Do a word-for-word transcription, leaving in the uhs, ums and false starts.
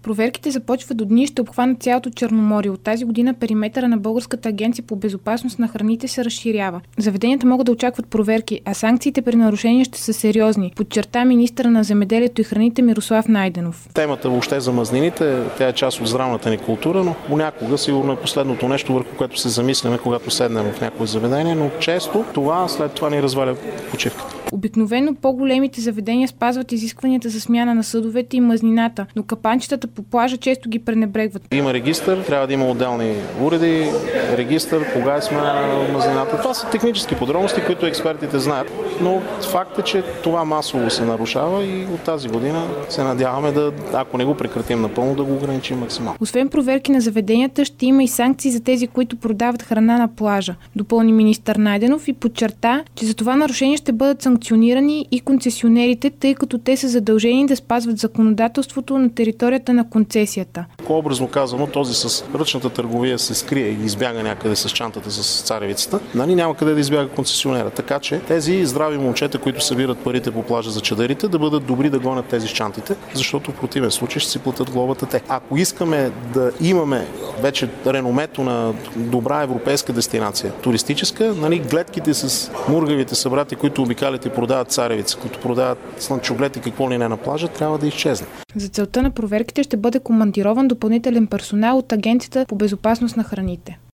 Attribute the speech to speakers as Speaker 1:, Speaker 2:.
Speaker 1: Проверките започват до дни и ще обхванат цялото Черноморие. От тази година периметъра на Българската агенция по безопасност на храните се разширява. Заведенията могат да очакват проверки, а санкциите при нарушения ще са сериозни, подчерта министъра на земеделието и храните Мирослав Найденов.
Speaker 2: Темата въобще за мазнините, тя е част от здравната ни култура, но понякога сигурно е последното нещо, върху което се замисляме, когато седнем в някое заведение, но често това след това ни разваля почивката.
Speaker 1: Обикновено по-големите заведения спазват изискванията за смяна на съдовете и мазнината, но капанчетата по плажа често ги пренебрегват.
Speaker 2: Има регистър, трябва да има отделни уреди, регистър, кога е смяна на мазнината. Това са технически подробности, които експертите знаят, но факт е, че това масово се нарушава и от тази година се надяваме да, ако не го прекратим напълно, да го ограничим максимално.
Speaker 1: Освен проверки на заведенията, ще има и санкции за тези, които продават храна на плажа, допълни министър Найденов и подчерта, че за това нарушение ще бъдат санкционирани и концесионерите, тъй като те са задължени да спазват законодателството на територията на концесията.
Speaker 2: Образно казано, този с ръчната търговия се скрие и избяга някъде с чантата с царевицата, нали, няма къде да избяга концесионера. Така че тези здрави момчета, които събират парите по плажа за чадърите, да бъдат добри да гонят тези с чантите, защото в противен случай ще си платят глобата те. Ако искаме да имаме вече реномето на добра европейска дестинация, туристическа, нали, гледките с мургавите събрати, които обикалят и продават царевици, които продават слънчоглед и какво ли не на плажа, трябва да изчезне.
Speaker 1: За целта на проверките ще бъде командирован допълнителен персонал от Агенцията по безопасност на храните.